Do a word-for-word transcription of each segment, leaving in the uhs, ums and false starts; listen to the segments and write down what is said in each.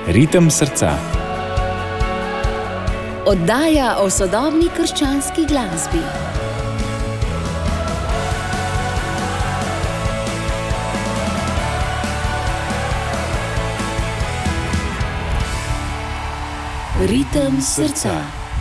Ritem srca. Oddaja o sodobni krščanski glasbi. Ritem srca.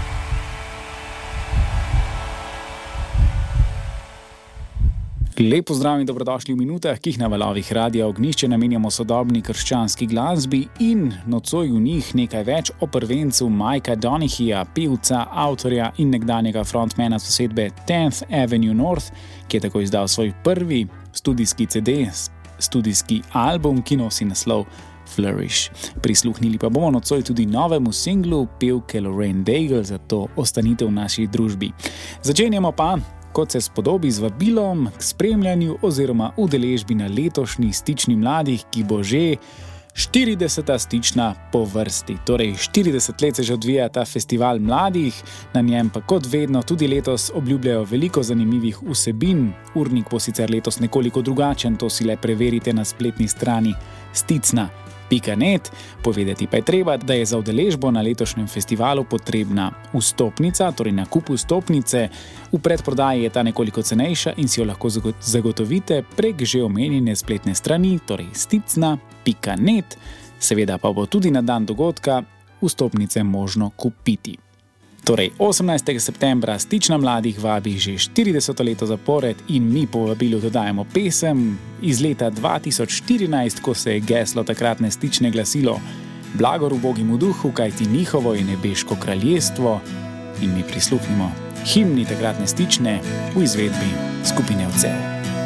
Lep pozdrav in dobrodošli v minutah, ki jih na valovih Radia Ognjišče namenjamo sodobni krščanski glasbi in nocoj v njih nekaj več o prvencu Mikea Donaghyja, pevca, avtorja in nekdanjega frontmana zasedbe tenth Avenue North, ki je tako izdal svoj prvi studijski C D, studijski album, ki nosi naslov Flourish. Prisluhnili pa bomo nocoj tudi novemu singlu pevke Lorraine Daigle, zato ostanite v naši družbi. Začenjamo pa, kot se spodobi, z vabilom k spremljanju oziroma udeležbi na letošnji Stični mladih, ki bo že štirideseta stična po vrsti. Torej, štirideset let se že odvija ta festival mladih, na njem pa kot vedno tudi letos obljubljajo veliko zanimivih vsebin. Urnik bo sicer letos nekoliko drugačen, to si le preverite na spletni strani sticna pika net. Povedati pa je treba, da je za udeležbo na letošnjem festivalu potrebna vstopnica, torej nakup vstopnice. V predprodaji je ta nekoliko cenejša in si jo lahko zagotovite prek že omenjene spletne strani, torej sticna pika net. Seveda pa bo tudi na dan dogodka vstopnice možno kupiti. Torej, osemnajstega septembra Stična mladih vabi že štirideseto leto zapored in mi po vabilu dodajamo pesem iz leta dva tisoč štirinajst, ko se je geslo takratne Stične glasilo Blagor ubogim v duhu, kajti njihovo je nebeško kraljestvo, in mi prisluhnimo himni takratne Stične v izvedbi skupine Odsev.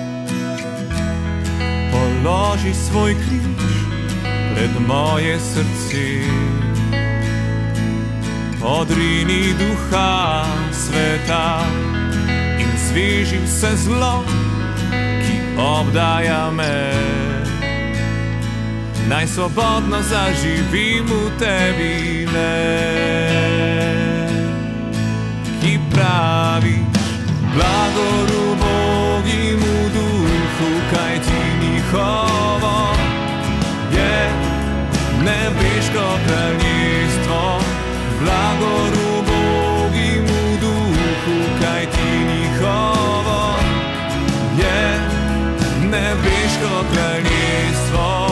Položi svoj križ pred moje srce, odrini duha sveta in zveži vse zlo, ki obdaja me. Naj svobodno zaživim v tebi, ne, ki praviš blagor ubogim v duhu, kajti njihovo je nebeško kraljestvo. Blagor ubogim v duhu, kajti njihovo je nebeško kraljestvo.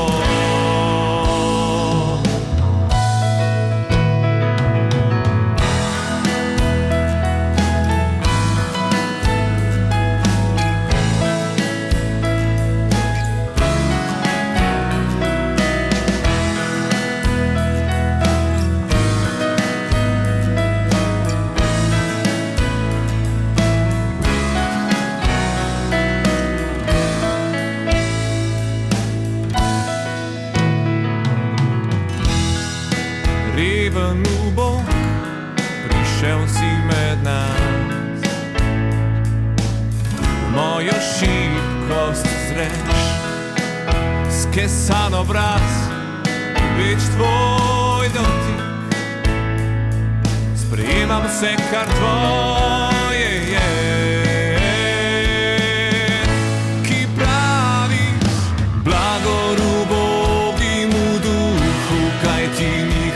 Reven ubog, prišel si med nas, mojo šibkost zreš, skesan obraz, več tvoj dotik, sprejemam vse, kar tvoje je, ki praviš blagor ubogim v duhu, kajti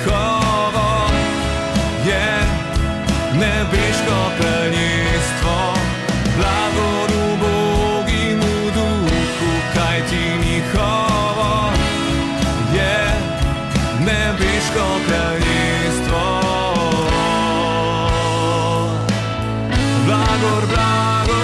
nebeško kraljestvo. Blagor ubogim v duhu, kajti njihovo je nebeško kraljestvo. Blagor, blagor.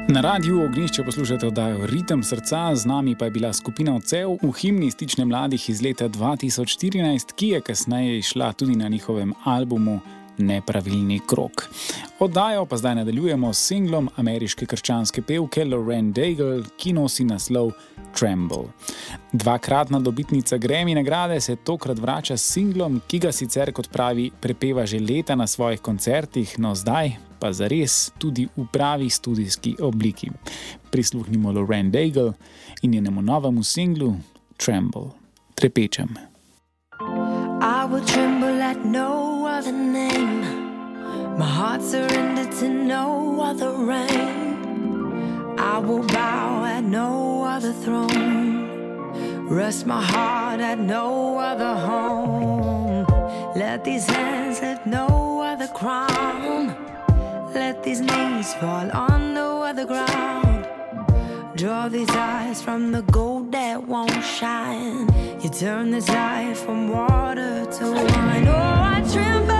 Na radiju Ognišče poslušate oddajo Ritem srca, z nami pa je bila skupina Odsev v himni Stične mladih iz leta dva tisoč štirinajst, ki je kasneje išla tudi na njihovem albumu Nepravilni krog. Oddajo pa zdaj nadaljujemo s singlom ameriške krščanske pevke Lauren Daigle, ki nosi naslov Tremble. Dvakratna dobitnica Grammy nagrade se tokrat vrača s singlom, ki ga sicer, kot pravi, prepeva že leta na svojih koncertih, no zdaj pa zares tudi v pravi studijski obliki. Prisluhnimo Lauren Daigle in njenemu novemu singlu Tremble. Trepečem. I will tremble at no other name. My heart surrendered to no other reign. I will bow at no other throne. Rest my heart at no other home. Let these hands have no other crown. Let these knees fall on no other ground. Draw these eyes from the gold that won't shine. You turn this life from water to wine. Oh, I tremble,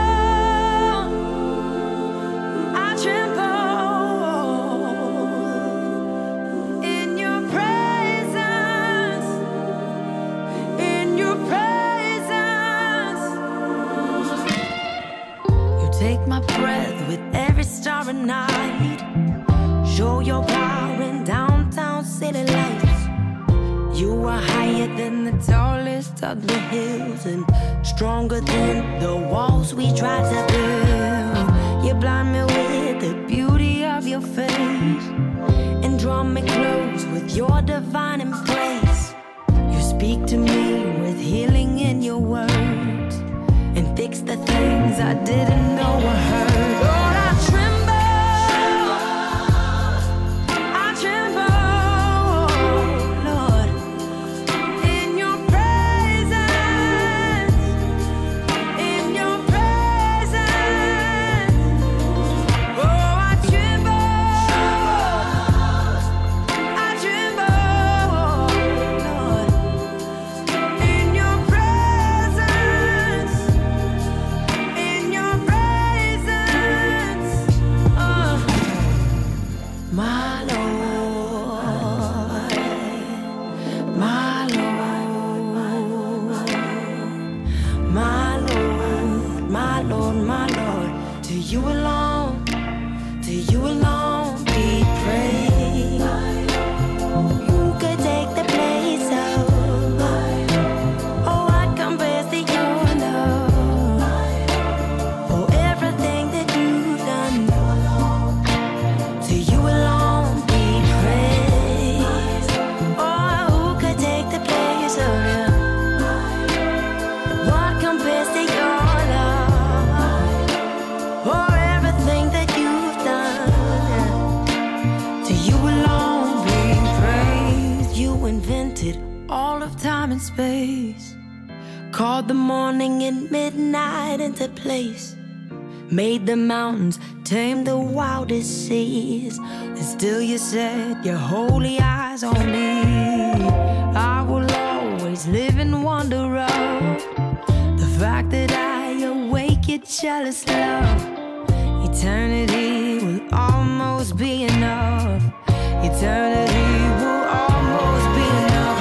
I tremble in your presence, in your presence. You take my breath with every star and night. Show your power in downtown city lights. You are higher than the tallest of the hills and stronger than the walls we tried to build. You blind me with the beauty of your face and draw me close with your divine embrace. You speak to me with healing in your words and fix the things I didn't know were hurt. Lord, I tremble. Called the morning and midnight into place. Made the mountains, tamed the wildest seas. And still you set your holy eyes on me. I will always live in wonder of the fact that I awake your jealous love. Eternity will almost be enough. Eternity will almost be enough.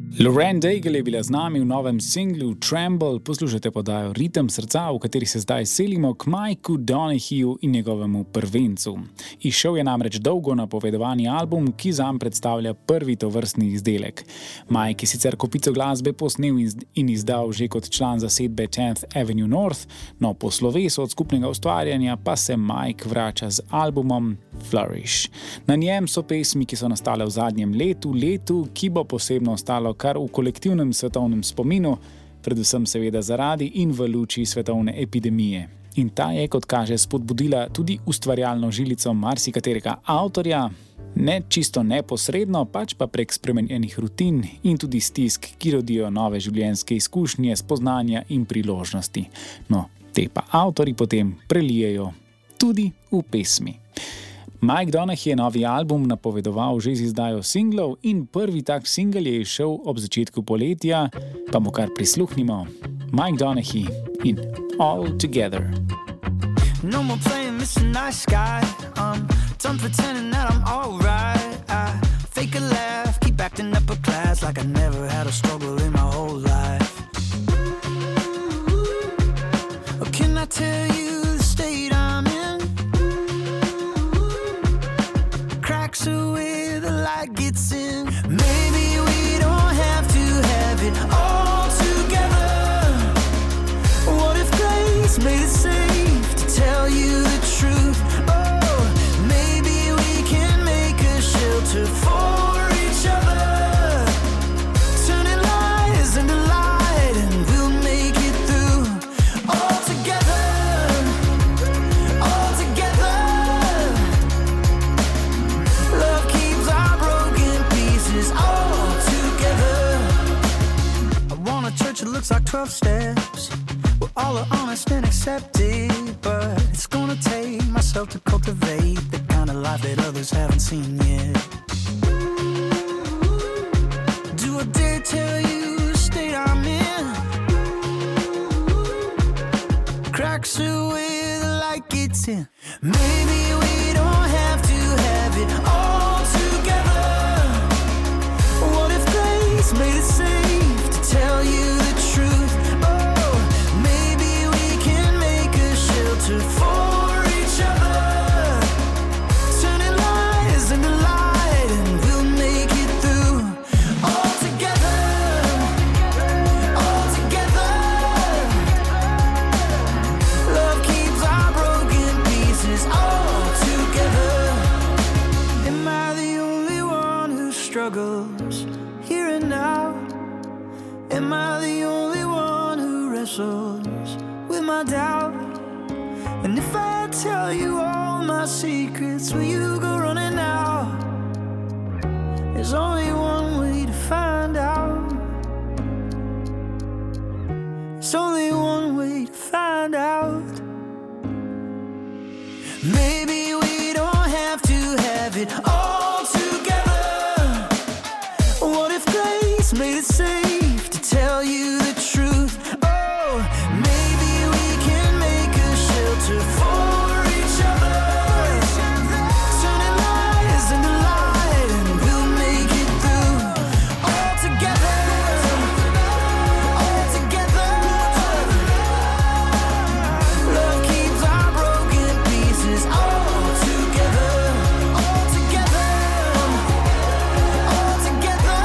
Lauren Daigle je bila z nami v novem singlu Tremble, poslušate podajo Ritem srca, v kateri se zdaj selimo k Mikeu Donahueju in njegovemu prvencu. Izšel je namreč dolgo napovedovani album, ki zanj predstavlja prvi tovrstni izdelek. Mike je sicer kopico glasbe posnel in izdal že kot član zasedbe tenth Avenue North, no po slovesu od skupnega ustvarjanja pa se Mike vrača z albumom Flourish. Na njem so pesmi, ki so nastale v zadnjem letu, letu, ki bo posebno ostalo kar v kolektivnem svetovnem spominu, predvsem seveda zaradi in v luči svetovne epidemije. In ta je, kot kaže, spodbudila tudi ustvarjalno žilico marsikaterega avtorja, ne čisto neposredno, pač pa prek spremenjenih rutin in tudi stisk, ki rodijo nove življenjske izkušnje, spoznanja in priložnosti. No, te pa avtorji potem prelijejo tudi v pesmi. Mike Donahue je novi album napovedoval že z izdajo singlov in prvi tak singel je izšel ob začetku poletja, pa mu kar prisluhnimo. Mike Donahue in All Together. No more playing Mister Nice Guy, I'm done pretending that I'm alright. I fake a laugh, keep acting upper class like I never had a struggle in my whole life. Or can I tell you the state I'm in? Cracks are where the light gets in. Maybe we don't have to have it all together. What if grace made it safe to tell you the truth? Oh, maybe we can make a shelter for each other. Turning lies into light and we'll make it through. All together, all together. Love keeps our broken pieces all together. I want a church that looks like twelve steps, where all are honest and accepted, but it's gonna take myself to cultivate the kind of life that others haven't seen yet. Do I dare tell you the state I'm in? Cracks are where the light gets in. Maybe we don't have to have it all together. What if grace made it safe to tell you the truth? Oh, maybe we can make a shelter for each other. Turning lies into light and we'll make it through. All together, all together. Love keeps our broken pieces all together. Am I the only one who struggles here and now? Am I the only one who wrestles with my doubt? And if I tell you all my secrets, will you go running out? There's only one way to find out. There's only one way to find out. Maybe we don't have to have it all together. What if grace made it safe to tell you the truth? Oh, maybe we can make a shelter for each other. Turning lies into light and we'll make it through. All together, all together. Love keeps our broken pieces all together. All together, all together.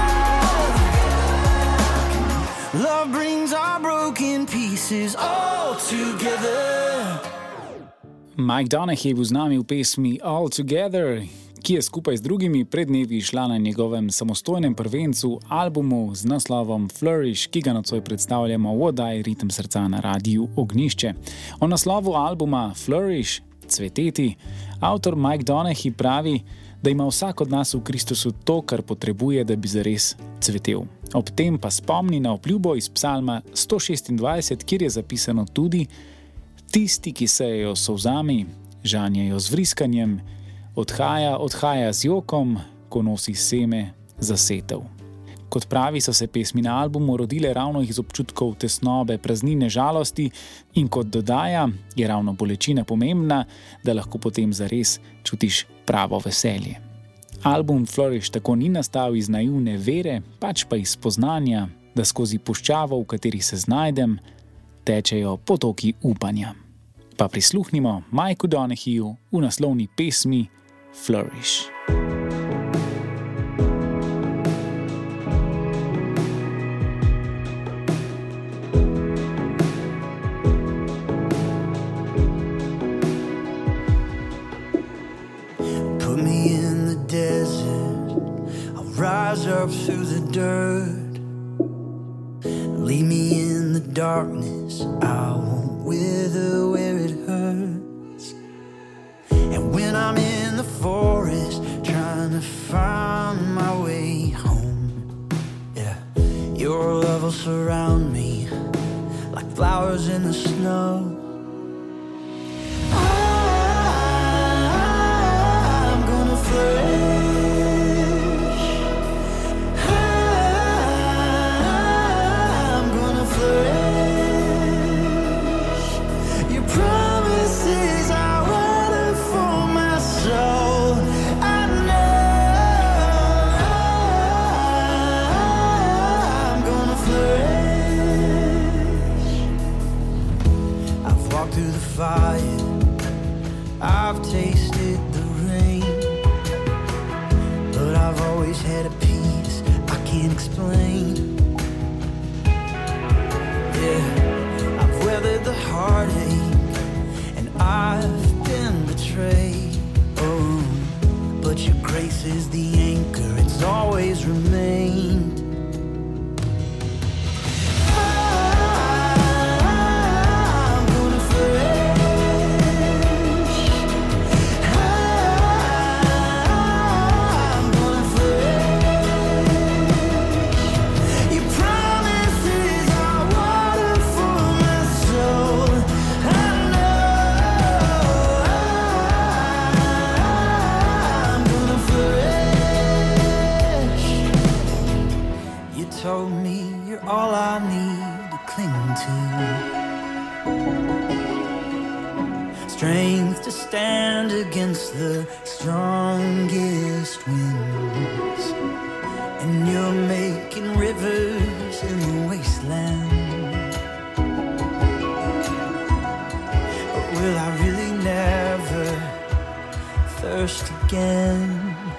Love brings our broken pieces all together. Mike Donahue je bil z nami v pesmi All Together, ki je skupaj z drugimi pred dnevi šla na njegovem samostojnem prvencu albumu z naslovom Flourish, ki ga nocoj predstavljamo v oddaji Ritem srca na Radiu Ognjišče. O naslovu albuma Flourish, cveteti, avtor Mike Donahue pravi, da ima vsak od nas v Kristusu to, kar potrebuje, da bi zares cvetel. Ob tem pa spomni na obljubo iz Psalma sto šestindvajset, kjer je zapisano tudi: tisti, ki sejejo s solzami, žanjejo z vriskanjem, odhaja, odhaja z jokom, ko nosi seme za setev. Kot pravi, so se pesmi na albumu rodile ravno iz občutkov tesnobe, praznine, žalosti in kot dodaja, je ravno bolečina pomembna, da lahko potem zares čutiš pravo veselje. Album Flourish tako ni nastal iz naivne vere, pač pa iz spoznanja, da skozi puščavo, v kateri se znajdem, tečejo potoki upanja. Pa prisluhnimo Mikeu Donahueju v naslovni pesmi Flourish. Put me in the desert, I'll rise up through the dirt. Leave me in the darkness, I won't wither where it hurts. And when I'm in the forest, trying to find my way home, yeah, your love will surround me like flowers in the snow. I'm gonna flourish. Fire, I've tasted the rain, but I've always had a peace I can't explain. Yeah, I've weathered the heartache and I've been betrayed. Oh, but your grace is the anchor, it's always remained. Told me you're all I need to cling to. Strength to stand against the strongest winds. And you're making rivers in the wasteland. But will I really never thirst again?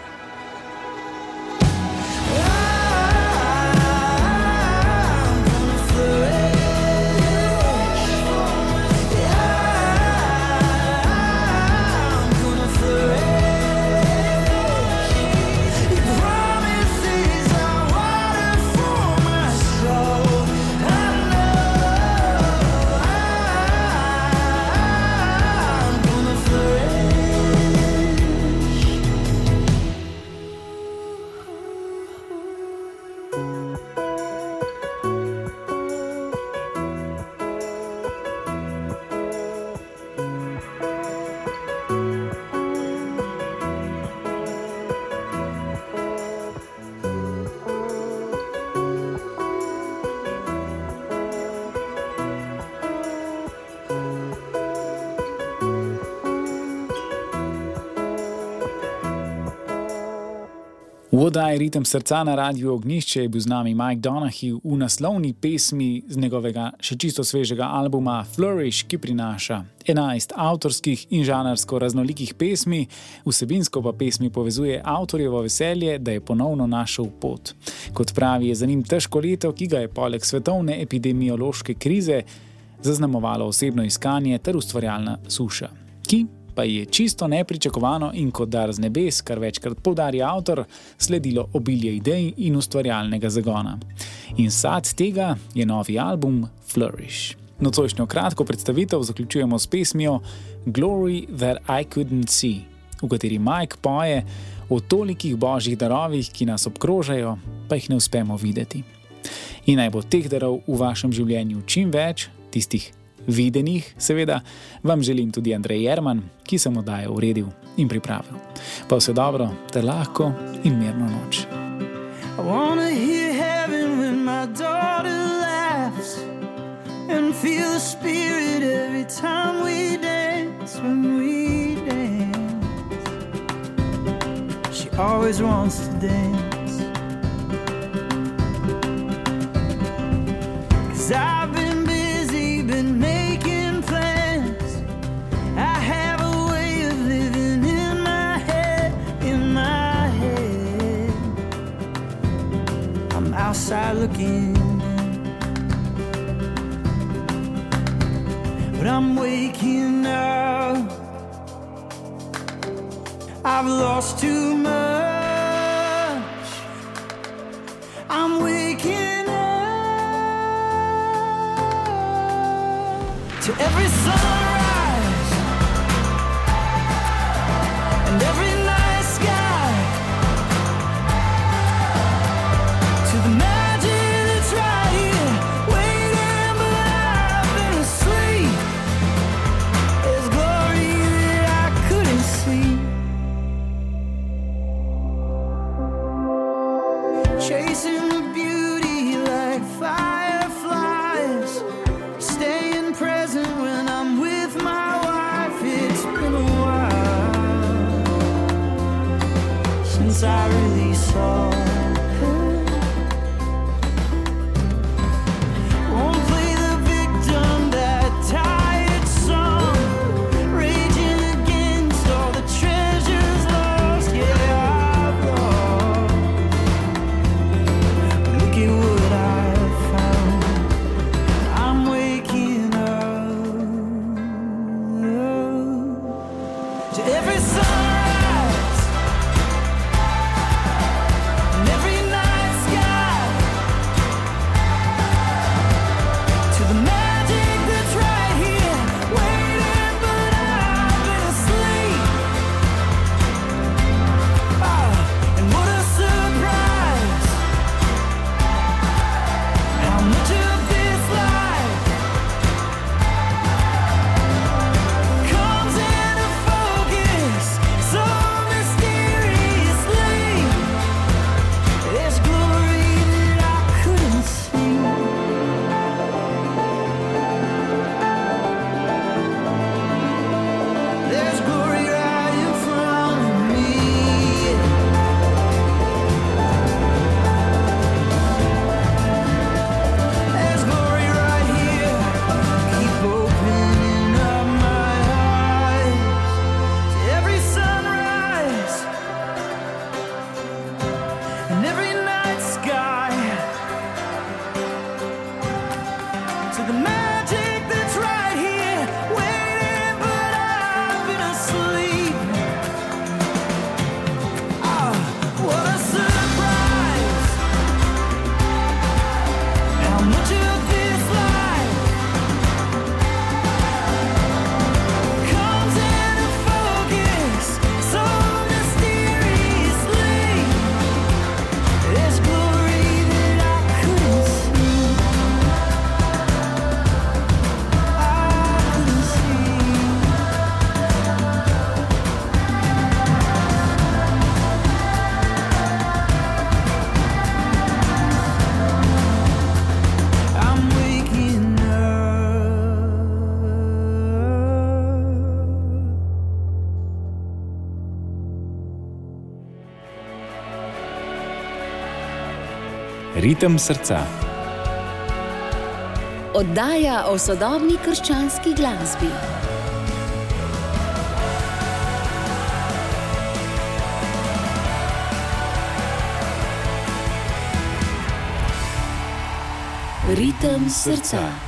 V oddaji Ritem srca na Radiu Ognjišče je bil z nami Mike Donahue v naslovni pesmi z njegovega še čisto svežega albuma Flourish, ki prinaša enajst avtorskih in žanrsko raznolikih pesmi, vsebinsko pa pesmi povezuje avtorjevo veselje, da je ponovno našel pot. Kot pravi, je za njim težko leto, ki ga je poleg svetovne epidemiološke krize zaznamovalo osebno iskanje ter ustvarjalna suša, ki pa je čisto nepričakovano in kot dar z nebes, kar večkrat poudarja avtor, sledilo obilje idej in ustvarjalnega zagona. In sad tega je novi album Flourish. Nocojšnjo kratko predstavitev zaključujemo s pesmijo Glory That I Couldn't See, v kateri Mike poje o tolikih božjih darovih, ki nas obkrožajo, pa jih ne uspemo videti. In naj bo teh darov v vašem življenju čim več, tistih videnih, seveda, vam želim tudi Andrej Jerman, ki sem oddajo uredil in pripravil. Pa vse dobro, ter lahko in mirno noč. I wanna hear heaven when my daughter laughs and feel the spirit every time we dance, when we dance. She always wants to dance. 'Cause I've been busy, been making plans. I have a way of living in my head, in my head. I'm outside looking, but I'm waking up. I've lost too much. I'm waking up to every sunrise and every night sky, to the magic that's right here waiting, but I've been asleep. There's glory that I couldn't see, chasing the beauty like fireflies, staying present when I'm with my wife. It's been a while since I really saw her. Won't play the victim, that tired song, raging against all the treasures lost. Yeah, I've lost. Look at what I've found. I'm waking up to every sunrise and every night sky, to the magic that's right here waiting, but I've been asleep. Ah, and what a surprise, how much of this life comes into focus so mysteriously. There's glory that I couldn't see. There's glory right in front of me. There's glory right here. Keep opening up my eyes to every sunrise and every night sky, to the magic that's right here waiting, but I've been asleep. Ah, what a surprise, how much of this life comes into focus so mysteriously. There's glory that I couldn't see. I couldn't see. I'm waking up. Ritem srca. Oddaja o sodobni krščanski glasbi. Ritem srca.